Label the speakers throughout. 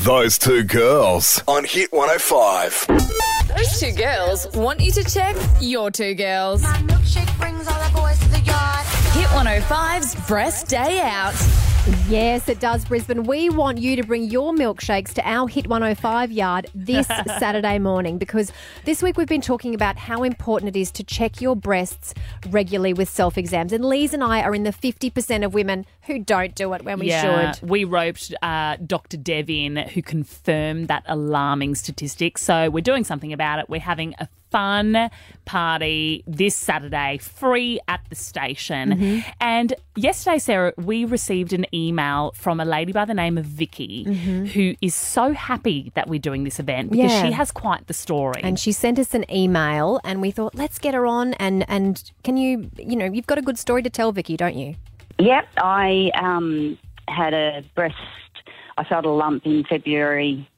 Speaker 1: Those Two Girls on Hit 105.
Speaker 2: Those two girls want you to check your two girls.
Speaker 3: My milkshake brings all the boys to the yard.
Speaker 2: Hit 105's Breast Day Out.
Speaker 4: Yes, it does, Brisbane. We want you to bring your milkshakes to our Hit 105 yard this Saturday morning, because this week we've been talking about how important it is to check your breasts regularly with self-exams. And Lise and I are in the 50% of women who don't do it when we should.
Speaker 5: We roped Dr. Dev in, who confirmed that alarming statistic. So we're doing something about it. We're having a fun party this Saturday, free at the station.
Speaker 4: Mm-hmm.
Speaker 5: And yesterday, Sarah, we received an email from a lady by the name of Vicky, who is so happy that we're doing this event because she has quite the story.
Speaker 4: And she sent us an email and we thought, let's get her on and can you've got a good story to tell, Vicky, don't you?
Speaker 6: Yep, I had I felt a lump in February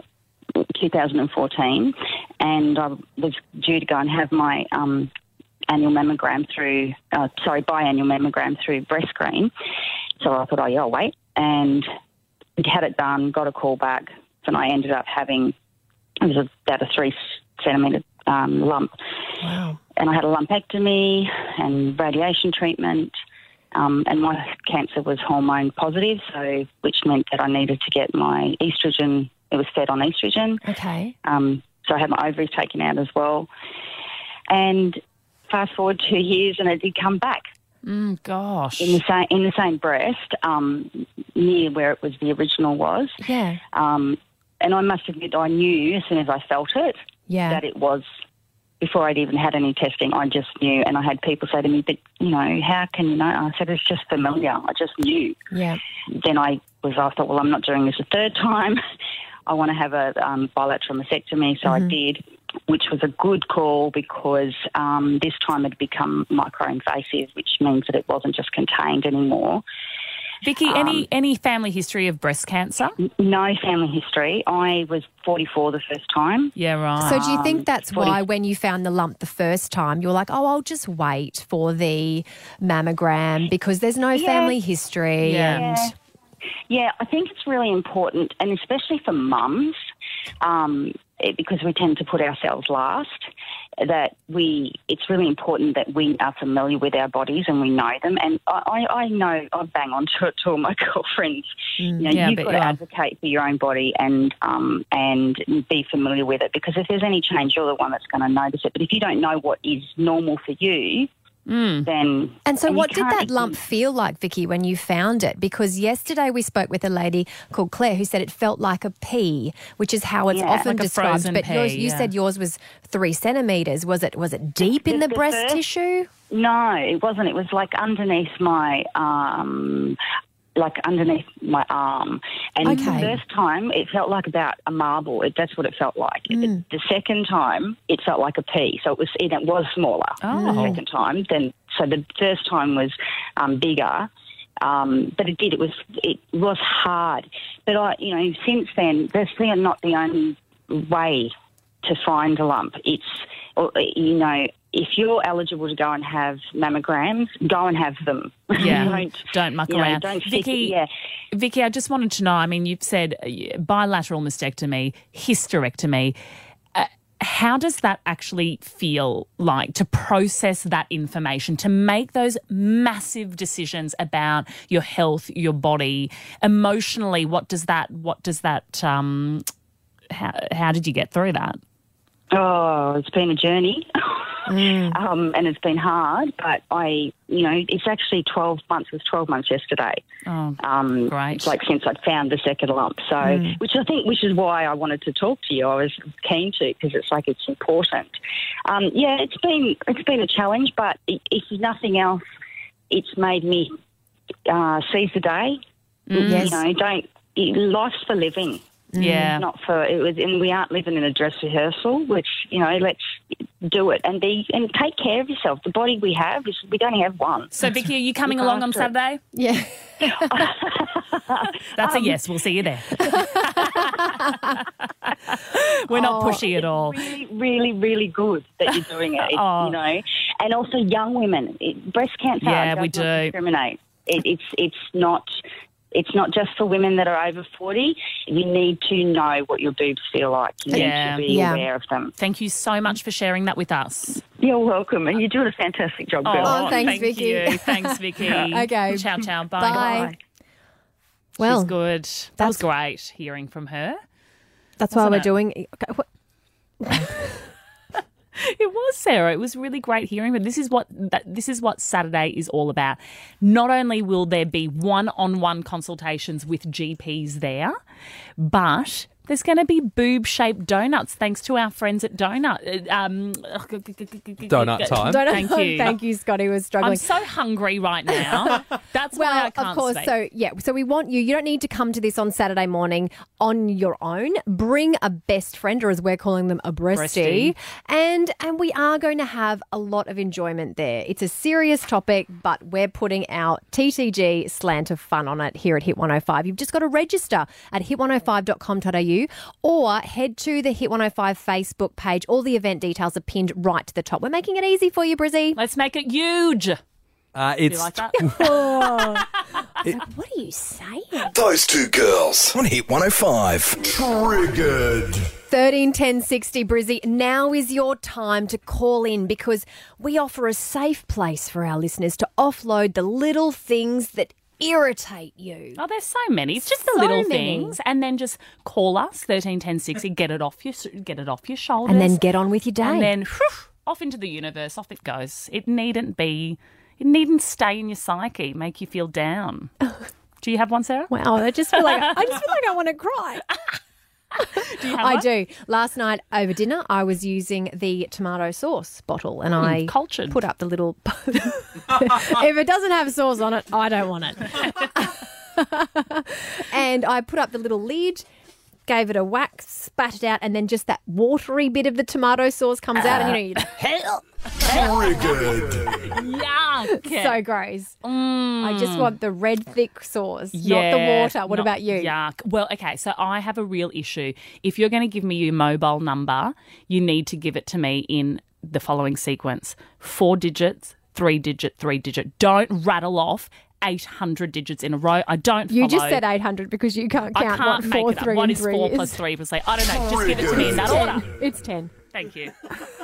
Speaker 6: 2014, and I was due to go and have my biannual mammogram through BreastScreen. So I thought, I'll wait, and had it done, got a call back, and I ended up having, it was about a 3 centimetre lump.
Speaker 4: Wow.
Speaker 6: And I had a lumpectomy and radiation treatment. And my cancer was hormone positive, which meant that I needed to get my estrogen. It was fed on estrogen.
Speaker 4: Okay.
Speaker 6: So I had my ovaries taken out as well. And fast forward 2 years, and it did come back.
Speaker 5: Gosh.
Speaker 6: In the same breast, near where it was the original was.
Speaker 4: Yeah.
Speaker 6: And I must admit, I knew as soon as I felt it that it was. Before I'd even had any testing, I just knew. And I had people say to me, but, how can you know? I said, it's just familiar. I just knew.
Speaker 4: Yeah.
Speaker 6: Then I thought, well, I'm not doing this a third time. I want to have a bilateral mastectomy. So I did, which was a good call because this time it had become microinvasive, which means that it wasn't just contained anymore.
Speaker 5: Vicky, any family history of breast cancer?
Speaker 6: No family history. I was 44 the first time.
Speaker 5: Yeah, right.
Speaker 4: So do you think that's why when you found the lump the first time, you were like, I'll just wait for the mammogram because there's no family history?
Speaker 5: Yeah.
Speaker 6: Yeah, I think it's really important, and especially for mums, because we tend to put ourselves last, that it's really important that we are familiar with our bodies and we know them. And I know, I bang on to it to all my girlfriends. You've got to advocate for your own body and be familiar with it, because if there's any change, you're the one that's going to notice it. But if you don't know what is normal for you, then...
Speaker 4: And so what did that lump feel like, Vicky, when you found it? Because yesterday we spoke with a lady called Claire who said it felt like a pea, which is how it's often
Speaker 5: like
Speaker 4: described. But
Speaker 5: pea,
Speaker 4: you said yours was 3 centimetres. Was it deep in the breast tissue?
Speaker 6: No, it wasn't. It was like underneath my arm. And the first time, it felt like about a marble. That's what it felt like. The second time, it felt like a pea. So it was smaller the second time. So the first time was bigger. But it was hard. But since then, that's not the only way to find a lump. If you're eligible to go and have mammograms, go and have them.
Speaker 5: Yeah, don't muck around. Vicky, I just wanted to know, you've said bilateral mastectomy, hysterectomy. How does that actually feel like to process that information, to make those massive decisions about your health, your body, emotionally? How did you get through that?
Speaker 6: Oh, it's been a journey. And it's been hard, but it's actually 12 months. It was 12 months yesterday.
Speaker 5: Oh, great.
Speaker 6: It's like since I'd found the second lump. So, which is why I wanted to talk to you. I was keen to, because it's important. It's been a challenge, but if nothing else, it's made me seize the day.
Speaker 4: Yes.
Speaker 6: Life's for living.
Speaker 5: Yeah.
Speaker 6: And we aren't living in a dress rehearsal, which, let's do it and take care of yourself. The body we have we don't have one.
Speaker 5: So, Vicky, are you coming along on Saturday?
Speaker 4: Yeah.
Speaker 5: That's a yes. We'll see you there. We're not pushy at all.
Speaker 6: Really, really, really good that you're doing it, and also young women. Breast cancer does not discriminate. It's not... it's not just for women that are over 40. You need to know what your boobs feel like. You need to be aware of them.
Speaker 5: Thank you so much for sharing that with us.
Speaker 6: You're welcome. And you're doing a fantastic job, girl.
Speaker 4: Oh, thanks,
Speaker 5: thank
Speaker 4: Vicky.
Speaker 5: you. Thanks, Vicky.
Speaker 4: Okay.
Speaker 5: Ciao, ciao. Bye.
Speaker 4: Bye. Well,
Speaker 5: she's good. That was great hearing from her.
Speaker 4: That's why we're
Speaker 5: it?
Speaker 4: doing...
Speaker 5: It was, Sarah. It was really great hearing. But this is what Saturday is all about. Not only will there be one-on-one consultations with GPs there, but there's going to be boob-shaped donuts thanks to our friends at Donut
Speaker 7: Time.
Speaker 5: Thank you.
Speaker 4: Thank you, Scotty. Was struggling.
Speaker 5: I'm so hungry right now. That's why I can't
Speaker 4: of course.
Speaker 5: speak.
Speaker 4: So we want you. You don't need to come to this on Saturday morning on your own. Bring a best friend, or as we're calling them, a breastie. And we are going to have a lot of enjoyment there. It's a serious topic, but we're putting our TTG slant of fun on it here at Hit 105. You've just got to register at hit105.com.au or head to the Hit 105 Facebook page. All the event details are pinned right to the top. We're making it easy for you, Brizzy.
Speaker 5: Let's make it huge. Do
Speaker 7: It's
Speaker 5: you like that?
Speaker 4: What are you saying?
Speaker 1: Those two girls on Hit 105. Triggered.
Speaker 4: 13 10 60 Brizzy. Now is your time to call in because we offer a safe place for our listeners to offload the little things that irritate you.
Speaker 5: Oh, there's so many. It's just the
Speaker 4: So
Speaker 5: little
Speaker 4: many.
Speaker 5: things, and then just call us 13 10 60. Get it off your shoulders,
Speaker 4: And then get on with your day.
Speaker 5: and then off into the universe. Off it goes. It needn't stay in your psyche, make you feel down. Do you have one, Sarah?
Speaker 4: Wow, I just feel like I want to cry.
Speaker 5: Do you have
Speaker 4: I
Speaker 5: one?
Speaker 4: do. Last night over dinner, I was using the tomato sauce bottle, and I
Speaker 5: cultured.
Speaker 4: put up the little. If it doesn't have sauce on it, I don't want it. And I put up the little lid, gave it a whack, spat it out, and then just that watery bit of the tomato sauce comes out, and you
Speaker 1: Triggered.
Speaker 5: Yuck.
Speaker 4: so gross. I just want the red thick sauce, not the water. What about you?
Speaker 5: Yuck. Well, okay, so I have a real issue. If you're going to give me your mobile number, you need to give it to me in the following sequence: 4 digits, 3 digit, 3 digit. Don't rattle off 800 digits in a row. I don't follow.
Speaker 4: You just said 800 because you can't count
Speaker 5: I can't
Speaker 4: what
Speaker 5: make
Speaker 4: 4,
Speaker 5: it up.
Speaker 4: 3,
Speaker 5: What
Speaker 4: and
Speaker 5: is
Speaker 4: 3
Speaker 5: 4
Speaker 4: is.
Speaker 5: plus 3 plus 8? I don't know. Just give it to me in that order.
Speaker 4: It's 10.
Speaker 5: Thank you.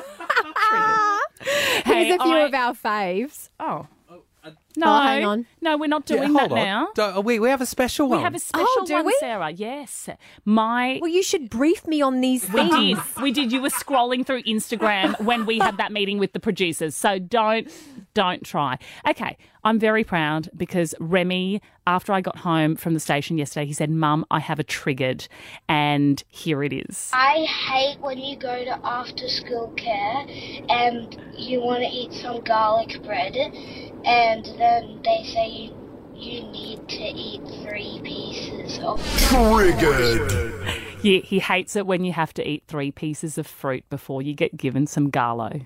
Speaker 4: Here's a few of our faves.
Speaker 5: Oh. No,
Speaker 4: Oh, hang on.
Speaker 5: No, we're not doing that now.
Speaker 7: We have a special one.
Speaker 5: We have a special
Speaker 4: Oh, do
Speaker 5: one,
Speaker 4: we?
Speaker 5: Sarah. Yes.
Speaker 4: Well, you should brief me on these things.
Speaker 5: We did. You were scrolling through Instagram when we had that meeting with the producers. So don't try. Okay. I'm very proud because Remy, after I got home from the station yesterday, he said, "Mum, I have a triggered," and here it is.
Speaker 8: I hate when you go to after school care and you want to eat some garlic bread and then they say you need to eat 3 pieces of
Speaker 1: Triggered.
Speaker 5: He hates it when you have to eat 3 pieces of fruit before you get given some Garlo.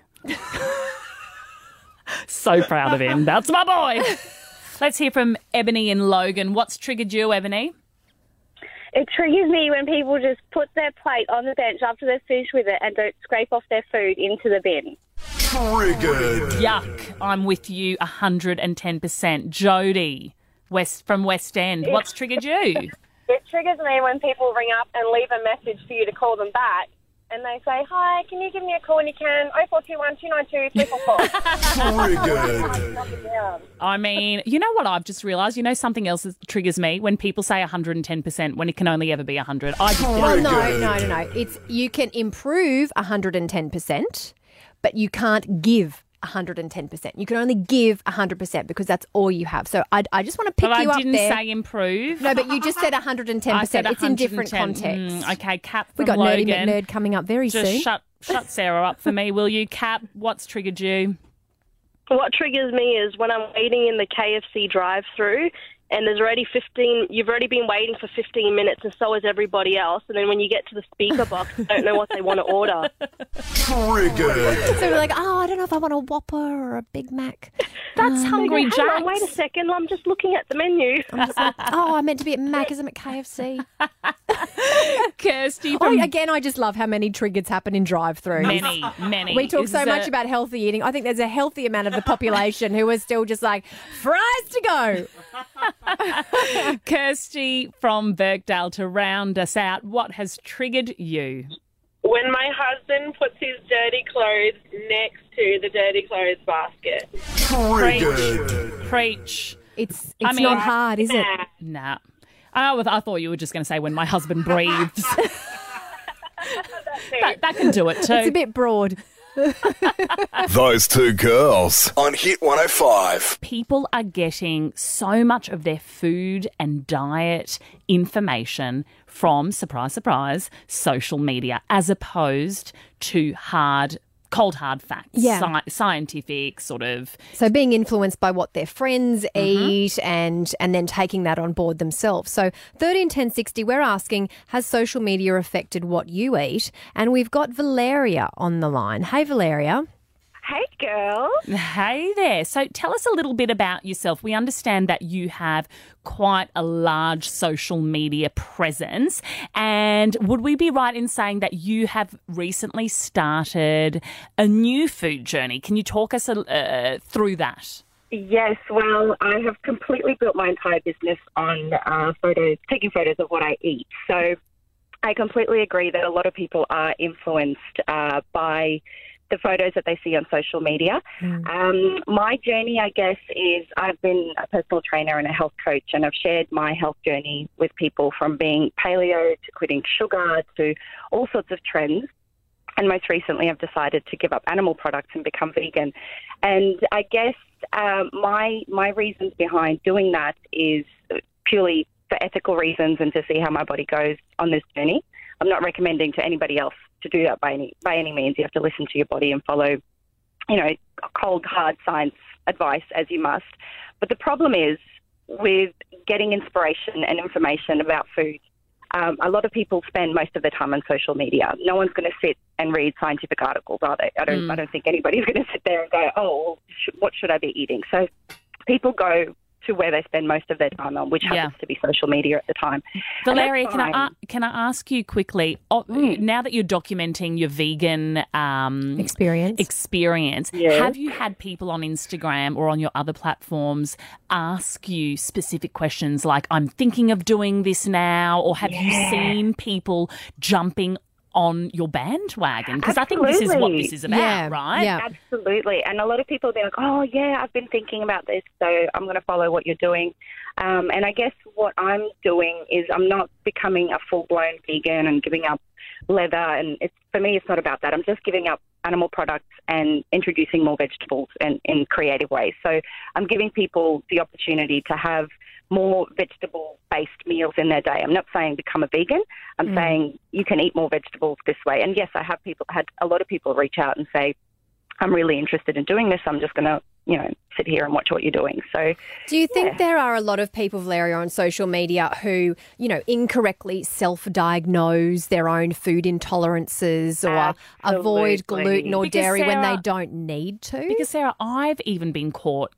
Speaker 5: So proud of him. That's my boy. Let's hear from Ebony and Logan. What's triggered you, Ebony?
Speaker 9: It triggers me when people just put their plate on the bench after they've finished with it and don't scrape off their food into the bin.
Speaker 1: Triggered.
Speaker 5: Yuck. I'm with you 110%. Jody, from West End. What's triggered you?
Speaker 9: It triggers me when people ring up and leave a message for you to call them back. And they say, "Hi, can you give me a call when you can? 0421 292 344."
Speaker 1: Triggered.
Speaker 5: I mean, you know what I've just realised? You know something else that triggers me? When people say 110% when it can only ever be 100. I just
Speaker 4: Well, no. It's you can improve 110%, but you can't give 110%. You can only give 100% because that's all you have. So I just want to pick
Speaker 5: But
Speaker 4: you
Speaker 5: I
Speaker 4: up
Speaker 5: didn't
Speaker 4: there.
Speaker 5: say improve.
Speaker 4: No, but you just said 110%.
Speaker 5: I said
Speaker 4: It's in different
Speaker 5: 110.
Speaker 4: contexts.
Speaker 5: Okay, Cap
Speaker 4: We
Speaker 5: from
Speaker 4: got Nerdy
Speaker 5: Logan.
Speaker 4: McNerd coming up very
Speaker 5: Just
Speaker 4: soon.
Speaker 5: shut Sarah up for me, will you? Cap, what's triggered you?
Speaker 9: What triggers me is when I'm waiting in the KFC drive-through and you've already been waiting for 15 minutes and so is everybody else. And then when you get to the speaker box, you don't know what they want to order.
Speaker 1: Triggered.
Speaker 4: So we're like, I don't know if I want a Whopper or a Big Mac.
Speaker 5: That's Hungry
Speaker 9: Hang
Speaker 5: Jack's.
Speaker 9: on, wait a second, I'm just looking at the menu.
Speaker 4: I meant to be at Mac, I'm at KFC.
Speaker 5: Kirsty from...
Speaker 4: Again, I just love how many triggers happen in drive-throughs.
Speaker 5: Many.
Speaker 4: We talk so much about healthy eating. I think there's a healthy amount of the population who are still just like, fries to go.
Speaker 5: Kirsty from Birkdale, to round us out, what has triggered you?
Speaker 10: When my husband puts his dirty clothes next to the dirty clothes basket.
Speaker 5: Preach.
Speaker 4: It's not hard, is it?
Speaker 5: Nah. I thought you were just going to say when my husband breathes. that can do it too.
Speaker 4: It's a bit broad.
Speaker 1: Those two girls on Hit 105.
Speaker 5: People are getting so much of their food and diet information from, surprise, surprise, social media, as opposed to cold hard facts, scientific sort of.
Speaker 4: So being influenced by what their friends eat and then taking that on board themselves. So 131060, we're asking, has social media affected what you eat? And we've got Valeria on the line. Hey, Valeria.
Speaker 11: Hey, girl.
Speaker 5: Hey there. So tell us a little bit about yourself. We understand that you have quite a large social media presence. And would we be right in saying that you have recently started a new food journey? Can you talk us through that?
Speaker 11: Yes, well, I have completely built my entire business on taking photos of what I eat. So I completely agree that a lot of people are influenced by the photos that they see on social media. My journey, I guess, is I've been a personal trainer and a health coach, and I've shared my health journey with people from being paleo to quitting sugar to all sorts of trends. And most recently, I've decided to give up animal products and become vegan. And I guess my reasons behind doing that is purely for ethical reasons and to see how my body goes on this journey. I'm not recommending to anybody else to do that by any means. You have to listen to your body and follow, cold, hard science advice as you must. But the problem is with getting inspiration and information about food. A lot of people spend most of their time on social media. No one's going to sit and read scientific articles, are they? I don't think anybody's going to sit there and go, what should I be eating? So people go to where they spend most of their time on, which happens to be social media at the time.
Speaker 5: Valeria, can I ask you quickly, now that you're documenting your vegan experience, have you had people on Instagram or on your other platforms ask you specific questions like, I'm thinking of doing this now, or have you seen people jumping on your bandwagon? Because I think this is what this is about, right?
Speaker 11: Yeah, absolutely. And a lot of people will be like, I've been thinking about this, so I'm going to follow what you're doing. And I guess what I'm doing is I'm not becoming a full-blown vegan and giving up leather. And for me, it's not about that. I'm just giving up animal products and introducing more vegetables in creative ways. So I'm giving people the opportunity to have more vegetable-based meals in their day. I'm not saying become a vegan. I'm saying you can eat more vegetables this way. And yes, I have had a lot of people reach out and say, I'm really interested in doing this. I'm just going to, sit here and watch what you're doing. So,
Speaker 4: do you think there are a lot of people, Valeria, on social media who, incorrectly self-diagnose their own food intolerances or avoid gluten or dairy when they don't need to?
Speaker 5: Because, Sarah, I've even been caught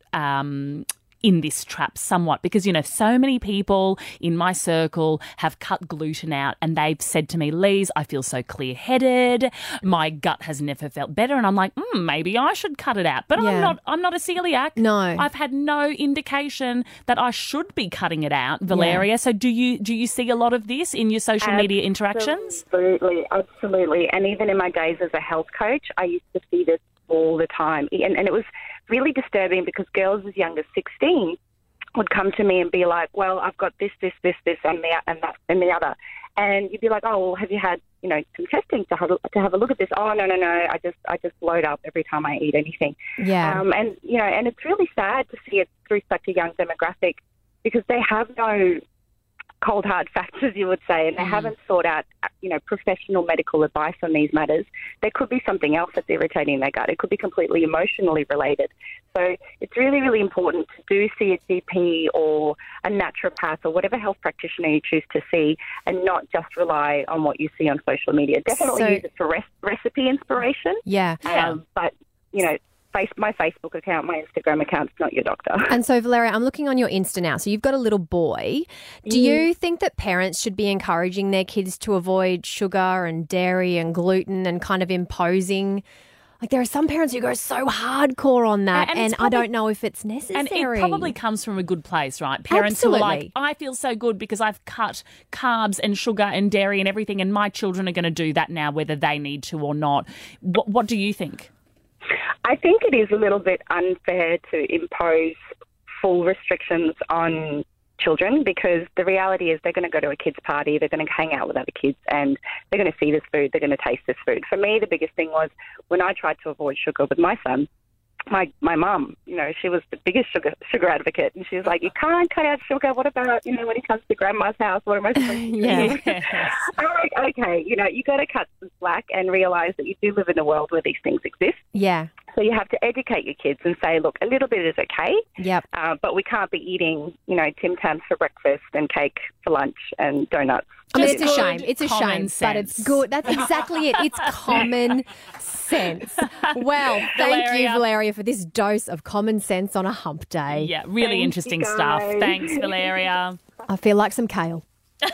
Speaker 5: in this trap somewhat because, so many people in my circle have cut gluten out and they've said to me, Lise, I feel so clear-headed. My gut has never felt better. And I'm like, maybe I should cut it out. But I'm not a celiac.
Speaker 4: No.
Speaker 5: I've had no indication that I should be cutting it out, Valeria. Yeah. So do you see a lot of this in your social media interactions?
Speaker 11: Absolutely. And even in my days as a health coach, I used to see this all the time. And it was really disturbing because girls as young as 16 would come to me and be like, well, I've got this, and that, and the other. And you'd be like, oh, well, have you had, some testing to have a look at this? Oh, no. I just load up every time I eat anything.
Speaker 4: Yeah.
Speaker 11: And it's really sad to see it through such a young demographic because they have no cold, hard facts, as you would say, and they haven't sought out, professional medical advice on these matters. There could be something else that's irritating their gut. It could be completely emotionally related. So it's really, really important to do see a GP or a naturopath or whatever health practitioner you choose to see and not just rely on what you see on social media. Definitely use it for recipe inspiration.
Speaker 4: Yeah.
Speaker 11: But, my Facebook account, my Instagram account's not your doctor.
Speaker 4: And so, Valeria, I'm looking on your Insta now. So you've got a little boy. Do you think that parents should be encouraging their kids to avoid sugar and dairy and gluten and kind of imposing? Like, there are some parents who go so hardcore on that, and I don't know if it's necessary.
Speaker 5: And it probably comes from a good place, right? Parents who are like, I feel so good because I've cut carbs and sugar and dairy and everything, and my children are going to do that now whether they need to or not. What do you think?
Speaker 11: I think it is a little bit unfair to impose full restrictions on children, because the reality is they're going to go to a kid's party, they're going to hang out with other kids, and they're going to see this food, they're going to taste this food. For me, the biggest thing was when I tried to avoid sugar with my son, my mum, she was the biggest sugar advocate, and she was like, you can't cut out sugar. What about, when he comes to grandma's house, what am I supposed to do? I'm like, okay, you got to cut some slack and realise that you do live in a world where these things exist.
Speaker 4: Yeah.
Speaker 11: So you have to educate your kids and say, look, a little bit is okay.
Speaker 4: Yep.
Speaker 11: But we can't be eating, Tim Tams for breakfast and cake for lunch and donuts.
Speaker 4: I mean, it's a shame. It's a
Speaker 5: common
Speaker 4: shame, but it's good. That's exactly it. It's common sense. Well, thank you, Valeria, for this dose of common sense on a hump day.
Speaker 5: Yeah, really interesting stuff. Thanks, Valeria.
Speaker 4: I feel like some kale.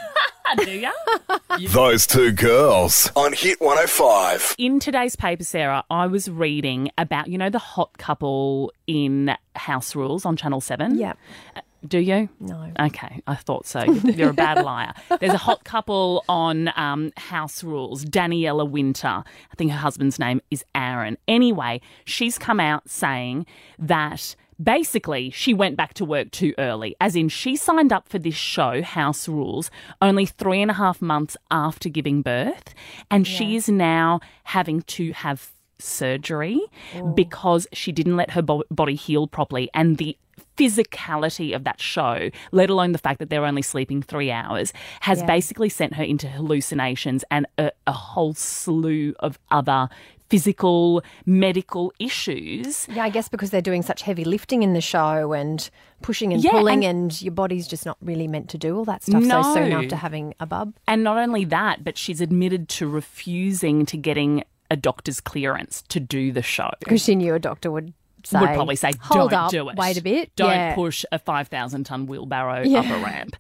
Speaker 5: Do ya?
Speaker 1: Those two girls on Hit 105.
Speaker 5: In today's paper, Sarah, I was reading about, the hot couple in House Rules on Channel 7.
Speaker 4: Yeah.
Speaker 5: Do you?
Speaker 4: No.
Speaker 5: Okay, I thought so. You're a bad liar. There's a hot couple on House Rules, Daniela Winter. I think her husband's name is Aaron. Anyway, she's come out saying that basically she went back to work too early, as in she signed up for this show, House Rules, only 3.5 months after giving birth, and she is now having to have surgery because she didn't let her body heal properly, and the physicality of that show, let alone the fact that they're only sleeping 3 hours, has basically sent her into hallucinations and a whole slew of other physical, medical issues.
Speaker 4: Yeah, I guess because they're doing such heavy lifting in the show and pushing and pulling, and your body's just not really meant to do all that stuff so soon after having a bub.
Speaker 5: And not only that, but she's admitted to refusing to getting a doctor's clearance to do the show.
Speaker 4: Because she knew a doctor would probably say,
Speaker 5: don't
Speaker 4: up,
Speaker 5: do it.
Speaker 4: Wait a bit.
Speaker 5: Don't push a 5,000-ton wheelbarrow up a ramp.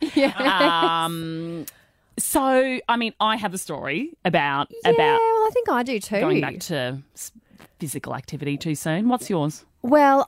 Speaker 5: So, I mean, I have a story about
Speaker 4: well, I think I do too.
Speaker 5: Going back to physical activity too soon. What's yours?
Speaker 4: Well,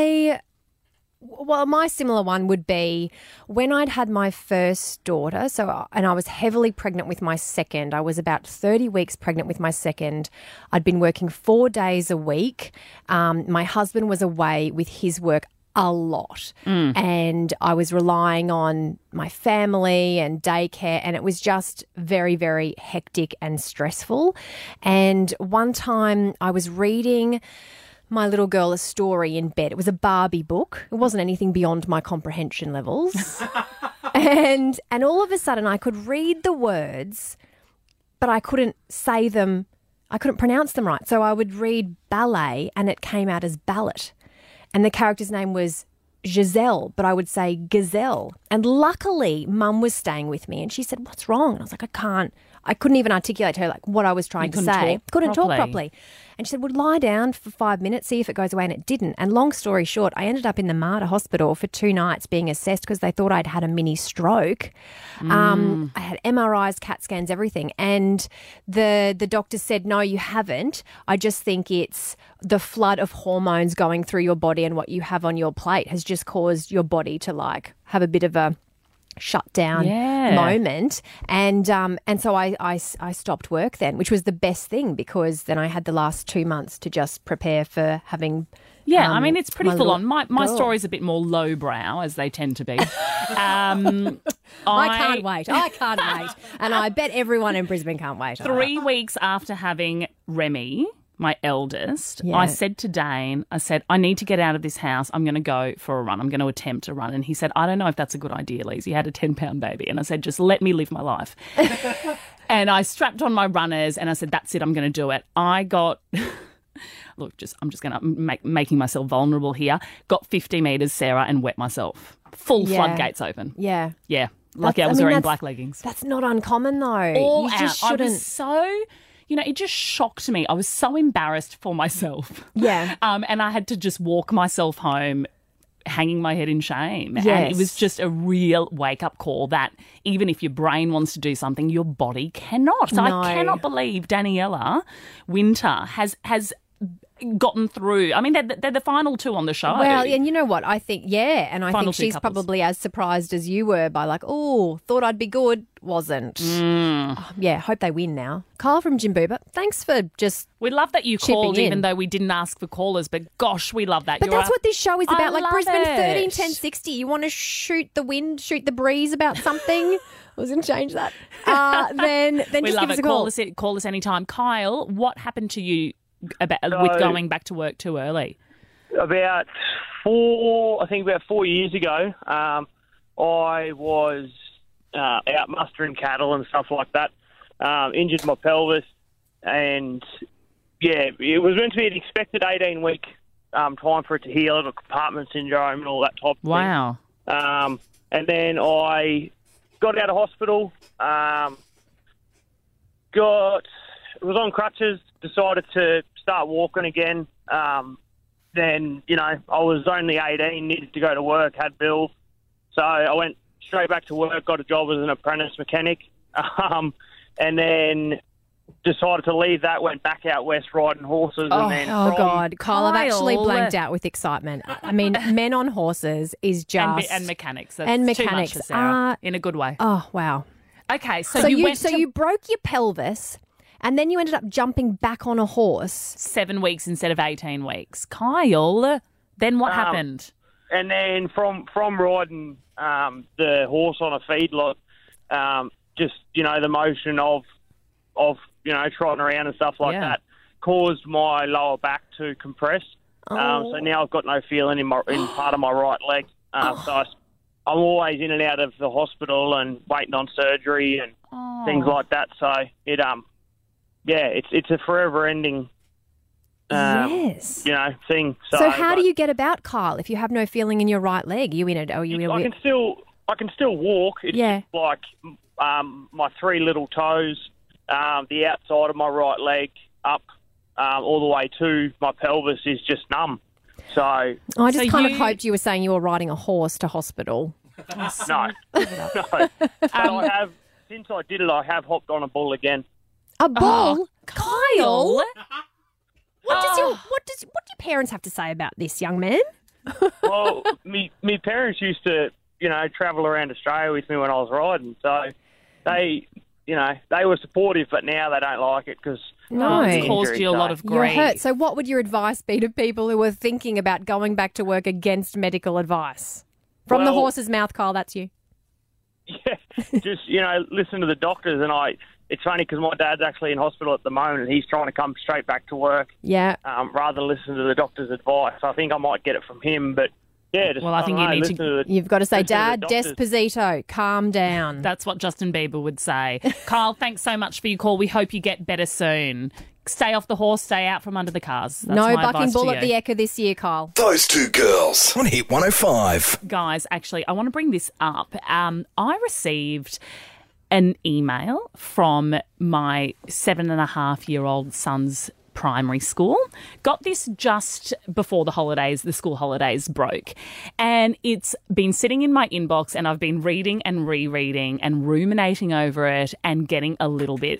Speaker 4: my similar one would be when I'd had my first daughter, and I was heavily pregnant with my second. I was about 30 weeks pregnant with my second. I'd been working 4 days a week. My husband was away with his work a lot, and I was relying on my family and daycare, and it was just very, very hectic and stressful. And one time I was reading my little girl a story in bed. It was a Barbie book. It wasn't anything beyond my comprehension levels. and all of a sudden I could read the words, but I couldn't say them. I couldn't pronounce them right. So I would read ballet and it came out as ballot. And the character's name was Giselle, but I would say gazelle. And luckily Mum was staying with me and she said, what's wrong? And I was like, I couldn't even articulate to her like what I was trying to say. Couldn't talk properly. And she said, well, lie down for 5 minutes, see if it goes away. And it didn't. And long story short, I ended up in the Mater Hospital for 2 nights being assessed because they thought I'd had a mini stroke. I had MRIs, CAT scans, everything. And the doctor said, no, you haven't. I just think it's the flood of hormones going through your body and what you have on your plate has just caused your body to like have a bit of a shutdown moment, and so I stopped work then, which was the best thing because then I had the last 2 months to just prepare for having.
Speaker 5: I mean, it's pretty full on. My story's a bit more lowbrow, as they tend to be. I
Speaker 4: can't wait. And I bet everyone in Brisbane can't wait.
Speaker 5: 3 weeks after having Remy, my eldest, I said to Dane, I need to get out of this house. I'm going to go for a run. I'm going to attempt a run. And he said, I don't know if that's a good idea, Lise. He had a 10-pound baby. And I said, just let me live my life. And I strapped on my runners and I said, that's it, I'm going to do it. I got... Look, I'm just going to making myself vulnerable here. Got 50 metres, Sarah, and wet myself. Full floodgates open.
Speaker 4: Yeah.
Speaker 5: Yeah. Lucky I was wearing black leggings.
Speaker 4: That's not uncommon though.
Speaker 5: All
Speaker 4: you just
Speaker 5: out.
Speaker 4: shouldn't.
Speaker 5: I was so it just shocked me. I was so embarrassed for myself.
Speaker 4: Yeah.
Speaker 5: And I had to just walk myself home hanging my head in shame.
Speaker 4: Yes.
Speaker 5: And it was just a real wake-up call that even if your brain wants to do something, your body cannot. So
Speaker 4: No.
Speaker 5: I cannot believe Daniela Winter has gotten through. I mean, they're the final two on the show.
Speaker 4: Well, and you know what? I think, and I
Speaker 5: Final
Speaker 4: think
Speaker 5: two
Speaker 4: she's
Speaker 5: couples.
Speaker 4: probably as surprised as you were by like, oh, thought I'd be good, wasn't. Oh, yeah, hope they win now. Kyle from Jimbooba, thanks for just
Speaker 5: We love that you
Speaker 4: chipping
Speaker 5: called,
Speaker 4: in.
Speaker 5: even though we didn't ask for callers, but gosh, we love that.
Speaker 4: But that's what this show is
Speaker 5: I
Speaker 4: about. Like
Speaker 5: love
Speaker 4: Brisbane
Speaker 5: it.
Speaker 4: 13 10 60. You want to shoot the wind, shoot the breeze about something? I was going to change that. Then
Speaker 5: we
Speaker 4: just
Speaker 5: love
Speaker 4: give us
Speaker 5: it.
Speaker 4: a call.
Speaker 5: Call us anytime. Kyle, what happened to you with going back to work too early?
Speaker 12: About 4 years ago, I was out mustering cattle and stuff like that. Injured my pelvis, and it was meant to be an expected 18-week time for it to heal, a compartment syndrome and all that type of
Speaker 5: Wow.
Speaker 12: thing. And then I got out of hospital, was on crutches, decided to start walking again. Then, I was only 18, needed to go to work, had bills. So I went straight back to work, got a job as an apprentice mechanic, and then decided to leave that, went back out west riding horses.
Speaker 4: Oh,
Speaker 12: and then
Speaker 4: God. Kyle, I've actually
Speaker 5: Kyle.
Speaker 4: blanked out with excitement. I mean, men on horses is just...
Speaker 5: And mechanics. That's
Speaker 4: And
Speaker 5: too much
Speaker 4: mechanics.
Speaker 5: for Sarah, in a good way.
Speaker 4: Oh, wow.
Speaker 5: Okay, so you
Speaker 4: broke your pelvis and then you ended up jumping back on a horse.
Speaker 5: 7 weeks instead of 18 weeks. Kyle, then what happened?
Speaker 12: And then from riding the horse on a feedlot, just, the motion of trotting around and stuff like that caused my lower back to compress. So now I've got no feeling in part of my right leg. So I'm always in and out of the hospital and waiting on surgery and things like that. So it's a forever ending thing.
Speaker 4: So how do you get about, Kyle, if you have no feeling in your right leg? You in it?
Speaker 12: I can still walk. It's just like my 3 little toes, the outside of my right leg up all the way to my pelvis is just numb. So
Speaker 4: I just kind of hoped you were saying you were riding a horse to hospital.
Speaker 12: No. I have, since I did it, I have hopped on a bull again.
Speaker 4: A bull?
Speaker 5: Kyle?
Speaker 4: What do your parents have to say about this, young man?
Speaker 12: Well, me parents used to, travel around Australia with me when I was riding, so they were supportive, but now they don't like it because
Speaker 5: it's caused you a lot of grief.
Speaker 4: You're hurt. So what would your advice be to people who are thinking about going back to work against medical advice? From the horse's mouth, Kyle, that's you.
Speaker 12: Yeah, just, listen to the doctors. And it's funny because my dad's actually in hospital at the moment and he's trying to come straight back to work.
Speaker 4: Yeah.
Speaker 12: Rather than listen to the doctor's advice. I think I might get it from him, but yeah. Just,
Speaker 5: well, I think you need to.
Speaker 4: You've got to say, Dad, Desposito, calm down.
Speaker 5: That's what Justin Bieber would say. Kyle, thanks so much for your call. We hope you get better soon. Stay off the horse, stay out from under the cars. That's
Speaker 4: no
Speaker 5: my
Speaker 4: bucking
Speaker 5: advice
Speaker 4: bull
Speaker 5: to
Speaker 4: at
Speaker 5: you.
Speaker 4: the Ekka this year, Kyle.
Speaker 1: Those two girls on Hit 105.
Speaker 5: Guys, actually, I want to bring this up. I received an email from my 7.5-year-old son's primary school. Got this just before the school holidays broke. And it's been sitting in my inbox and I've been reading and rereading and ruminating over it and getting a little bit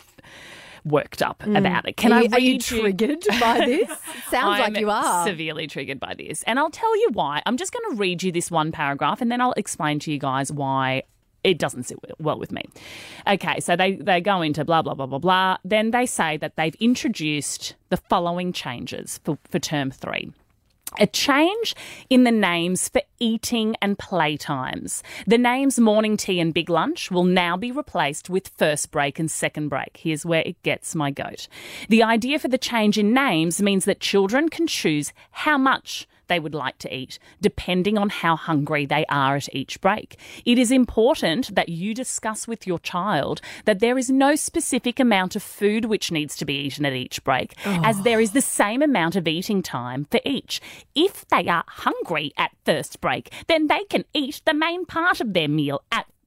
Speaker 5: worked up about it.
Speaker 4: Are you triggered by this? Sounds like you are.
Speaker 5: Severely triggered by this. And I'll tell you why. I'm just going to read you this one paragraph and then I'll explain to you guys why it doesn't sit well with me. Okay, so they go into blah, blah, blah, blah, blah. Then they say that they've introduced the following changes for term 3. A change in the names for eating and playtimes. The names morning tea and big lunch will now be replaced with first break and second break. Here's where it gets my goat. The idea for the change in names means that children can choose how much they would like to eat, depending on how hungry they are at each break. It is important that you discuss with your child that there is no specific amount of food which needs to be eaten at each break, as there is the same amount of eating time for each. If they are hungry at first break, then they can eat the main part of their meal at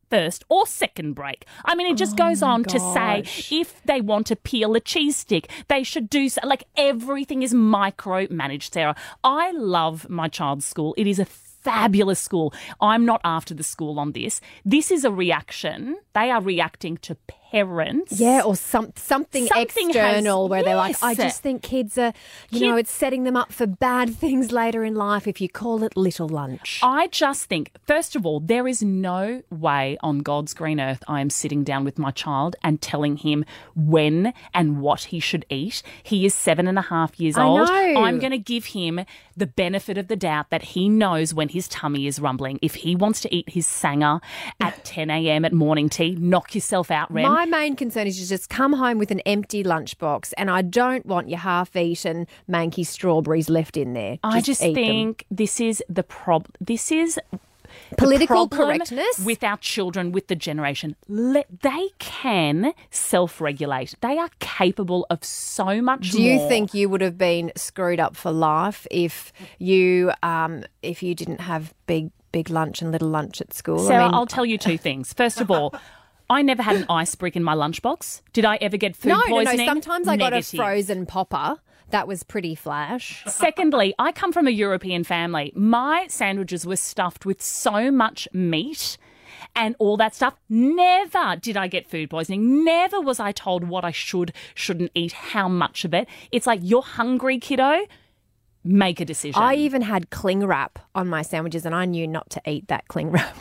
Speaker 5: first or second break. I mean, it just goes on to say if they want to peel a cheese stick, they should do so. Like, everything is micromanaged, Sarah. I love my child's school. It is a fabulous school. I'm not after the school on this. This is a reaction. They are reacting to parents.
Speaker 4: Yeah, or something external where they're like,
Speaker 5: Yes.
Speaker 4: I just think kids are, you know, it's setting them up for bad things later in life if you call it little lunch.
Speaker 5: I just think, first of all, there is no way on God's green earth I am sitting down with my child and telling him when and what he should eat. He is 7.5 years old.
Speaker 4: know.
Speaker 5: I'm going to give him the benefit of the doubt that he knows when his tummy is rumbling. If he wants to eat his sanger at 10 a.m. at morning tea, knock yourself out, Rem.
Speaker 4: My main concern is you just come home with an empty lunchbox, and I don't want your half-eaten manky strawberries left in there.
Speaker 5: I just
Speaker 4: eat them.
Speaker 5: think this is the problem. This is
Speaker 4: Political
Speaker 5: the problem
Speaker 4: correctness?
Speaker 5: with our children, with the generation. They can self-regulate. They are capable of so much
Speaker 4: Do you
Speaker 5: more.
Speaker 4: think you would have been screwed up for life if you didn't have big lunch and little lunch at school?
Speaker 5: Sarah, I'll tell you two things. First of all, I never had an ice brick in my lunchbox. Did I ever get food poisoning?
Speaker 4: No. Sometimes I got a
Speaker 5: Negative.
Speaker 4: frozen popper. That was pretty flash.
Speaker 5: Secondly, I come from a European family. My sandwiches were stuffed with so much meat and all that stuff. Never did I get food poisoning. Never was I told what I shouldn't eat, how much of it. It's like, you're hungry, kiddo, make a decision.
Speaker 4: I even had cling wrap on my sandwiches, and I knew not to eat that cling wrap.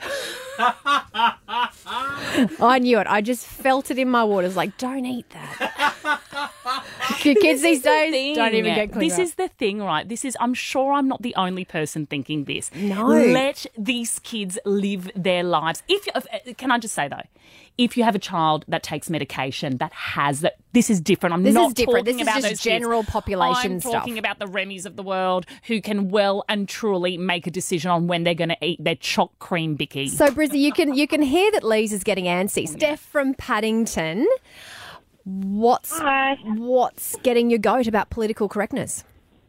Speaker 4: I knew it. I just felt it in my waters, like, don't eat that. Kids these days don't even get cling
Speaker 5: This
Speaker 4: wrap.
Speaker 5: is the thing, right? I'm sure I'm not the only person thinking this.
Speaker 4: No.
Speaker 5: Let these kids live their lives. Can I just say, though, if you have a child that takes medication that has that, this is different.
Speaker 4: This
Speaker 5: not
Speaker 4: is different.
Speaker 5: talking
Speaker 4: This is
Speaker 5: about
Speaker 4: just
Speaker 5: those
Speaker 4: general
Speaker 5: kids.
Speaker 4: population
Speaker 5: I'm
Speaker 4: stuff.
Speaker 5: talking about the Remys of the world who can well and truly make a decision on when they're going to eat their choc cream bicky.
Speaker 4: So, Brizzy, you can hear that Lee's is getting antsy. Steph from Paddington, what's getting your goat about political correctness?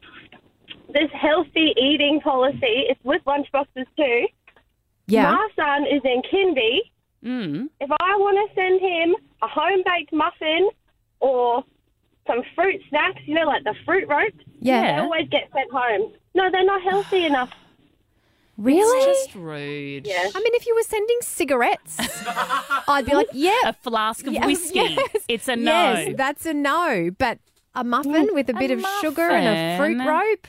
Speaker 13: This healthy eating policy is with lunchboxes too.
Speaker 4: Yeah.
Speaker 13: My son is in kindy. If I want to send him a home-baked muffin or some fruit snacks, you know, like the fruit rope,
Speaker 4: Yeah.
Speaker 13: they always get sent home. No, they're not healthy enough.
Speaker 4: Really?
Speaker 5: It's just rude.
Speaker 13: Yeah.
Speaker 4: I mean, if you were sending cigarettes, I'd be like, yeah.
Speaker 5: A flask of
Speaker 4: Yeah,
Speaker 5: whiskey.
Speaker 4: yes.
Speaker 5: It's a no.
Speaker 4: Yes, that's a no. But a muffin with a bit of sugar and a fruit
Speaker 5: muffin.
Speaker 4: rope?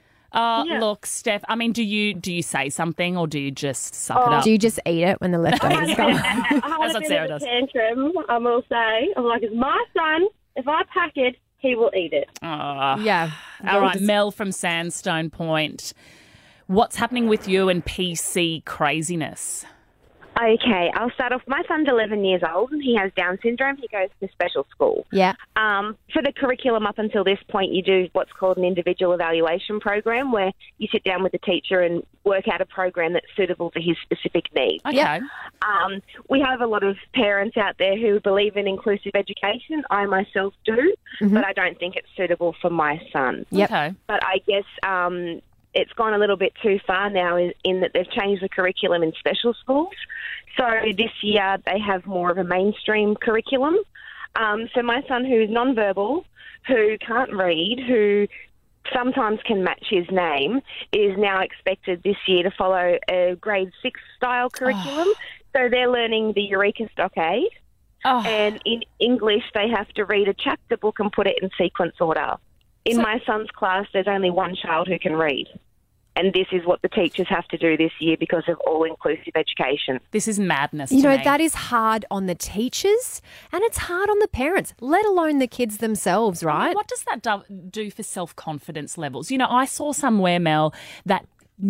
Speaker 5: Look, Steph, I mean, do you say something or do you just suck it up?
Speaker 4: Do you just eat it when the leftovers come?
Speaker 13: I
Speaker 5: That's
Speaker 13: have
Speaker 5: what
Speaker 13: a bit
Speaker 5: Sarah
Speaker 13: of a
Speaker 5: does.
Speaker 13: tantrum, I will say. I'm like, it's my son. If I pack it, he will eat it.
Speaker 4: Yeah.
Speaker 5: All right, Mel from Sandstone Point. What's happening with you and PC craziness?
Speaker 14: Okay, I'll start off. My son's 11 years old and he has Down syndrome. He goes to special school.
Speaker 4: Yeah.
Speaker 14: For the curriculum up until this point, you do what's called an individual evaluation program where you sit down with the teacher and work out a program that's suitable to his specific needs.
Speaker 5: Okay.
Speaker 14: We have a lot of parents out there who believe in inclusive education. I myself do, but I don't think it's suitable for my son.
Speaker 4: Yep.
Speaker 5: Okay.
Speaker 14: But I guess it's gone a little bit too far now in that they've changed the curriculum in special schools. So this year they have more of a mainstream curriculum. So my son, who's nonverbal, who can't read, who sometimes can match his name, is now expected this year to follow a grade 6 style curriculum. So they're learning the Eureka Stockade. And in English, they have to read a chapter book and put it in sequence order. In my son's class, there's only one child who can read. And this is what the teachers have to do this year because of all-inclusive education.
Speaker 5: This is madness
Speaker 4: You
Speaker 5: to
Speaker 4: know,
Speaker 5: me.
Speaker 4: that is hard on the teachers and it's hard on the parents, let alone the kids themselves, right?
Speaker 5: What does that do for self-confidence levels? You know, I saw somewhere, Mel, that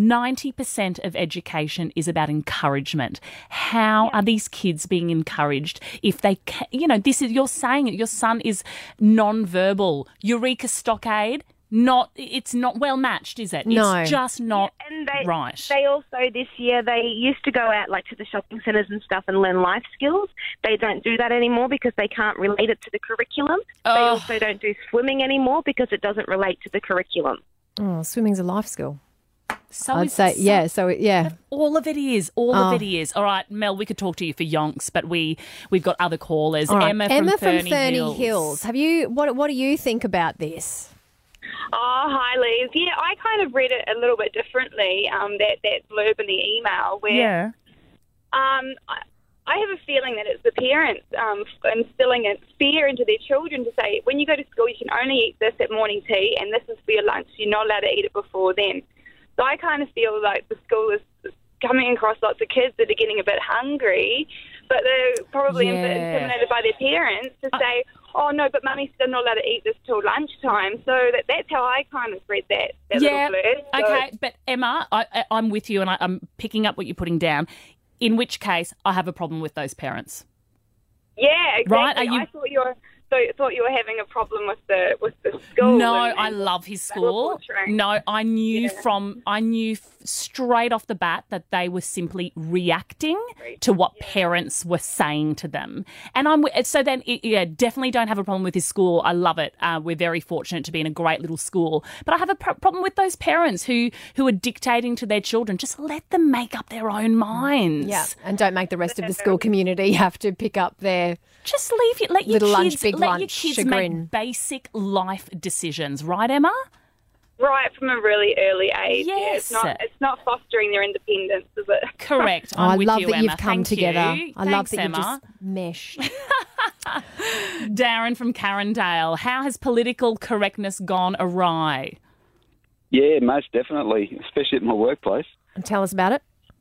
Speaker 5: 90% of education is about encouragement. How are these kids being encouraged if they, you're saying it, your son is non-verbal. Eureka Stockade, it's not well matched, is it?
Speaker 4: No.
Speaker 5: It's just not
Speaker 14: And
Speaker 5: right.
Speaker 14: They also, this year, they used to go out like to the shopping centres and stuff and learn life skills. They don't do that anymore because they can't relate it to the curriculum. They also don't do swimming anymore because it doesn't relate to the curriculum.
Speaker 4: Oh, swimming's a life skill.
Speaker 5: So
Speaker 4: I'd say, yeah, so, yeah.
Speaker 5: All of it is. All of it is. All right, Mel, we could talk to you for yonks, but we've got other callers.
Speaker 4: All right.
Speaker 5: Emma
Speaker 4: from
Speaker 5: Ferny
Speaker 4: Ferny Hills. Have you? What do you think about this?
Speaker 15: Oh, hi, Liz. Yeah, I kind of read it a little bit differently, that blurb in the email where I have a feeling that it's the parents instilling a fear into their children to say, when you go to school, you can only eat this at morning tea and this is for your lunch. You're not allowed to eat it before then. So I kind of feel like the school is coming across lots of kids that are getting a bit hungry, but they're probably intimidated by their parents to say, oh, no, but Mummy's still not allowed to eat this till lunchtime. So that's how I kind of read that little blurb. So,
Speaker 5: okay, but Emma, I'm with you and I'm picking up what you're putting down, in which case I have a problem with those parents.
Speaker 15: Yeah, exactly.
Speaker 5: Right?
Speaker 15: I thought you were having a problem with the school.
Speaker 5: No, I love his school. No, I knew straight off the bat that they were simply reacting to what parents were saying to them. And definitely don't have a problem with his school. I love it. We're very fortunate to be in a great little school. But I have a problem with those parents who are dictating to their children. Just let them make up their own minds.
Speaker 4: Yeah, and don't make the rest of the school community have to pick up their
Speaker 5: let your
Speaker 4: little
Speaker 5: kids,
Speaker 4: lunch, big
Speaker 5: let
Speaker 4: lunch
Speaker 5: your kids
Speaker 4: chagrin.
Speaker 5: make basic life decisions, right, Emma?
Speaker 15: Right from a really early age.
Speaker 5: Yes.
Speaker 15: Yeah, it's not fostering their independence, is it?
Speaker 5: Correct.
Speaker 4: I
Speaker 5: with
Speaker 4: love
Speaker 5: you,
Speaker 4: that
Speaker 5: Emma.
Speaker 4: you've come
Speaker 5: Thank
Speaker 4: together.
Speaker 5: you.
Speaker 4: I love
Speaker 5: Thanks,
Speaker 4: that you've
Speaker 5: Emma.
Speaker 4: just meshed.
Speaker 5: Darren from Carindale, how has political correctness gone awry?
Speaker 16: Yeah, most definitely, especially at my workplace.
Speaker 4: And tell us about it.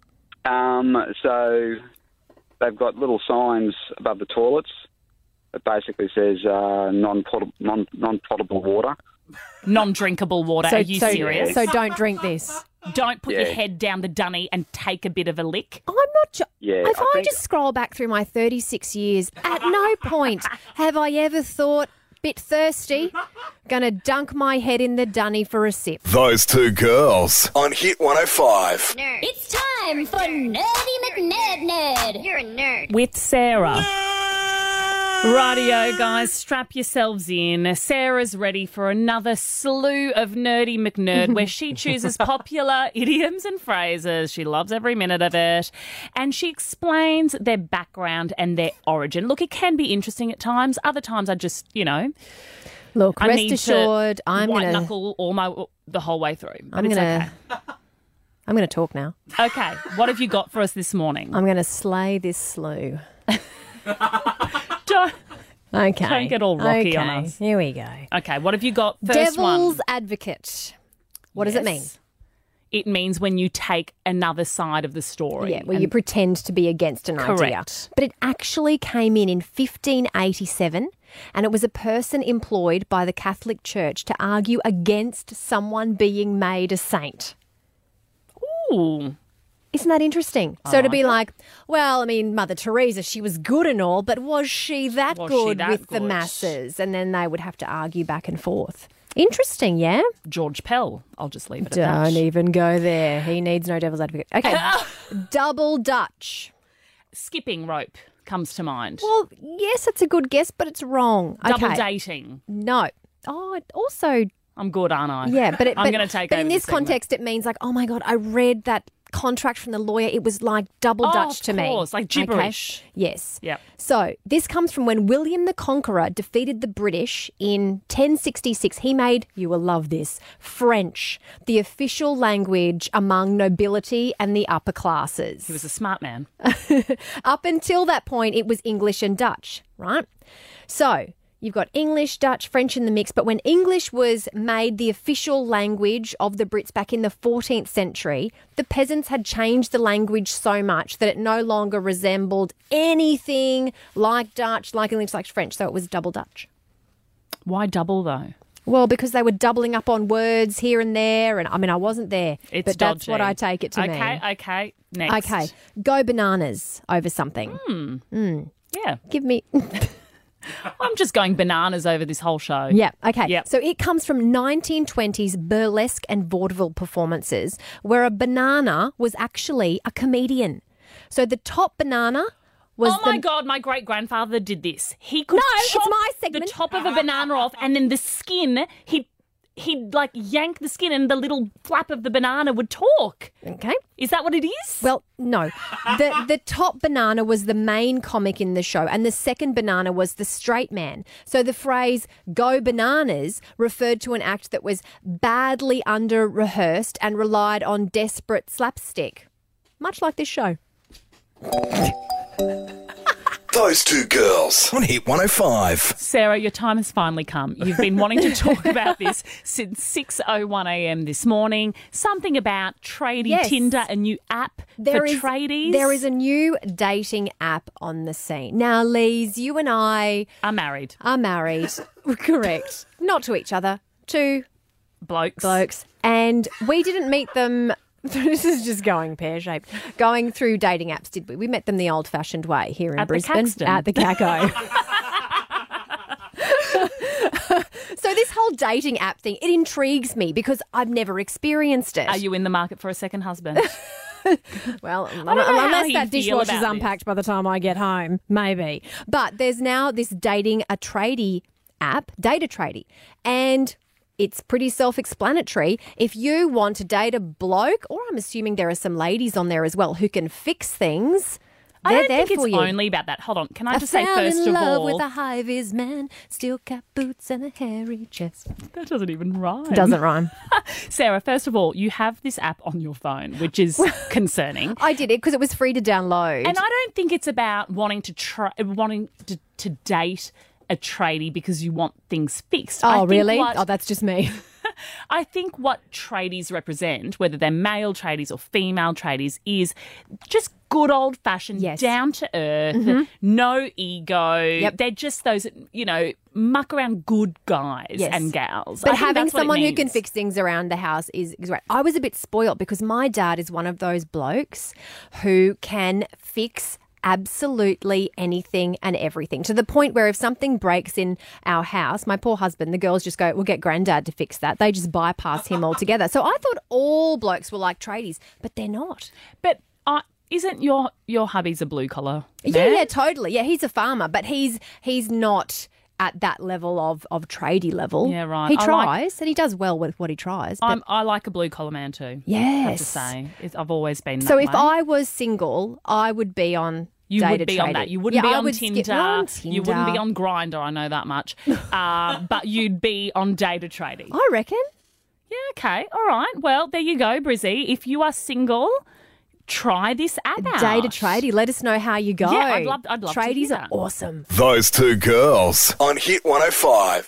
Speaker 16: So they've got little signs above the toilets that basically says non-potable water.
Speaker 5: Non-drinkable water. Are you serious?
Speaker 4: So don't drink this.
Speaker 5: Don't put your head down the dunny and take a bit of a lick.
Speaker 4: I'm not sure.
Speaker 16: Yeah,
Speaker 4: if I just scroll back through my 36 years, at no point have I ever thought, bit thirsty, gonna dunk my head in the dunny for a sip.
Speaker 1: Those two girls on Hit 105.
Speaker 3: It's time for Nerdy McNerd. You're a nerd.
Speaker 5: With Sarah. Rightio, guys, strap yourselves in. Sarah's ready for another slew of Nerdy McNerd where she chooses popular idioms and phrases. She loves every minute of it. And she explains their background and their origin. Look, it can be interesting at times. Other times I just,
Speaker 4: Look,
Speaker 5: I
Speaker 4: rest
Speaker 5: need
Speaker 4: assured,
Speaker 5: to
Speaker 4: I'm
Speaker 5: white
Speaker 4: going
Speaker 5: knuckle the whole way through. But
Speaker 4: I'm
Speaker 5: it's
Speaker 4: gonna-
Speaker 5: okay.
Speaker 4: I'm going to talk now.
Speaker 5: Okay, what have you got for us this morning?
Speaker 4: I'm going to slay this slew.
Speaker 5: Don't
Speaker 4: Okay.
Speaker 5: get all rocky on
Speaker 4: Okay,
Speaker 5: us.
Speaker 4: Here we go.
Speaker 5: Okay, what have you got? First
Speaker 4: Devil's
Speaker 5: one.
Speaker 4: advocate. What does it mean?
Speaker 5: It means when you take another side of the story.
Speaker 4: Yeah, where you pretend to be against an idea.
Speaker 5: Correct.
Speaker 4: But it actually came in 1587, and it was a person employed by the Catholic Church to argue against someone being made a saint.
Speaker 5: Ooh.
Speaker 4: Isn't that interesting?
Speaker 5: I
Speaker 4: So to
Speaker 5: like
Speaker 4: be
Speaker 5: it.
Speaker 4: like, well, I mean, Mother Teresa, she was good and all, but was she that
Speaker 5: Was she
Speaker 4: good
Speaker 5: that
Speaker 4: with the
Speaker 5: good?
Speaker 4: masses? And then they would have to argue back and forth. Interesting, yeah?
Speaker 5: George Pell. I'll just leave it at that.
Speaker 4: Don't even go there. He needs no devil's advocate. Okay. Double Dutch.
Speaker 5: Skipping rope comes to mind.
Speaker 4: Well, yes, it's a good guess, but it's wrong.
Speaker 5: Double
Speaker 4: Okay.
Speaker 5: dating.
Speaker 4: No. Oh, it also,
Speaker 5: I'm good, aren't I?
Speaker 4: yeah, but
Speaker 5: I'm going to take
Speaker 4: But
Speaker 5: over
Speaker 4: in this
Speaker 5: segment.
Speaker 4: context, it means like, oh my God, I read that contract from the lawyer. It was like double Dutch
Speaker 5: of
Speaker 4: to me.
Speaker 5: course, like gibberish.
Speaker 4: Okay? Yes.
Speaker 5: Yep.
Speaker 4: So this comes from when William the Conqueror defeated the British in 1066. He made, you will love this, French the official language among nobility and the upper classes.
Speaker 5: He was a smart man.
Speaker 4: Up until that point, it was English and Dutch, right? So you've got English, Dutch, French in the mix. But when English was made the official language of the Brits back in the 14th century, the peasants had changed the language so much that it no longer resembled anything like Dutch, like English, like French. So it was double Dutch.
Speaker 5: Why double, though?
Speaker 4: Well, because they were doubling up on words here and there. And I mean, I wasn't there,
Speaker 5: It's
Speaker 4: but that's
Speaker 5: dodgy.
Speaker 4: what I take it to mean.
Speaker 5: Okay. Next.
Speaker 4: Okay. Go bananas over something.
Speaker 5: Yeah.
Speaker 4: Give me...
Speaker 5: I'm just going bananas over this whole show.
Speaker 4: Yeah, okay.
Speaker 5: Yep.
Speaker 4: So it comes from 1920s burlesque and vaudeville performances where a banana was actually a comedian. So the top banana was
Speaker 5: Oh my God, my great-grandfather did this. He could
Speaker 4: No, it's
Speaker 5: chop
Speaker 4: my segment.
Speaker 5: the top of a banana off and then the skin, he'd he'd like yank the skin and the little flap of the banana would talk.
Speaker 4: Okay.
Speaker 5: Is that what it is?
Speaker 4: Well, no. The top banana was the main comic in the show, and the second banana was the straight man. So the phrase "go bananas" referred to an act that was badly under-rehearsed and relied on desperate slapstick, much like this show.
Speaker 1: Those two girls on Hit 105.
Speaker 5: Sarah, your time has finally come. You've been wanting to talk about this since 6:01 a.m. this morning. Something about Tradie Tinder, a new app for tradies.
Speaker 4: There is a new dating app on the scene. Now, Lise, you and I
Speaker 5: are married.
Speaker 4: Correct. Not to each other, to
Speaker 5: blokes.
Speaker 4: And we didn't meet them. This is just going pear-shaped. Going through dating apps, did we? We met them the old-fashioned way here in Brisbane. At the Caco. So this whole dating app thing, it intrigues me because I've never experienced it.
Speaker 5: Are you in the market for a second husband?
Speaker 4: Well, unless that dishwasher's unpacked by the time I get home, maybe. But there's now this dating a tradie app, Date a Tradie, and it's pretty self-explanatory. If you want to date a bloke, or I'm assuming there are some ladies on there as well who can fix things,
Speaker 5: I
Speaker 4: they're
Speaker 5: don't think
Speaker 4: there for
Speaker 5: it's
Speaker 4: you.
Speaker 5: only about that. Hold on. Can I just say
Speaker 4: fell
Speaker 5: first
Speaker 4: in
Speaker 5: of
Speaker 4: love
Speaker 5: all,
Speaker 4: with a high-vis man, steel cap boots and a hairy chest.
Speaker 5: That doesn't even rhyme.
Speaker 4: Doesn't rhyme.
Speaker 5: Sarah, first of all, you have this app on your phone, which is concerning.
Speaker 4: I did it because it was free to download.
Speaker 5: And I don't think it's about wanting to date a tradie because you want things fixed.
Speaker 4: Oh, really? Oh, that's just me.
Speaker 5: I think what tradies represent, whether they're male tradies or female tradies, is just good old-fashioned, down to earth, no ego. They're just those, muck around good guys and gals.
Speaker 4: But having someone who can fix things around the house is great. I was a bit spoiled because my dad is one of those blokes who can fix absolutely anything and everything, to the point where if something breaks in our house, my poor husband, the girls just go, we'll get granddad to fix that. They just bypass him altogether. So I thought all blokes were like tradies, but they're not.
Speaker 5: But isn't your hubby's a blue collar man?
Speaker 4: Yeah, totally. Yeah, he's a farmer, but he's not at that level of tradie level.
Speaker 5: Yeah, right.
Speaker 4: He tries, and he does well with what he tries. But
Speaker 5: I like a blue collar man too.
Speaker 4: Yes.
Speaker 5: I have to say. I've always been that
Speaker 4: so
Speaker 5: way.
Speaker 4: if I was single, I would be on
Speaker 5: You
Speaker 4: Date
Speaker 5: would
Speaker 4: a
Speaker 5: be
Speaker 4: Tradie.
Speaker 5: on that. You wouldn't be
Speaker 4: I
Speaker 5: on
Speaker 4: would
Speaker 5: Tinder.
Speaker 4: skip on Tinder.
Speaker 5: You wouldn't be on Grindr, I know that much. But you'd be on Date a Tradie.
Speaker 4: I reckon.
Speaker 5: Yeah, okay. All right. Well, there you go, Brizzy. If you are single, try this app out.
Speaker 4: Date a Tradie. Let us know how you go.
Speaker 5: Yeah, I'd love to hear
Speaker 4: Tradies
Speaker 5: that.
Speaker 4: are awesome.
Speaker 1: Those two girls on Hit 105.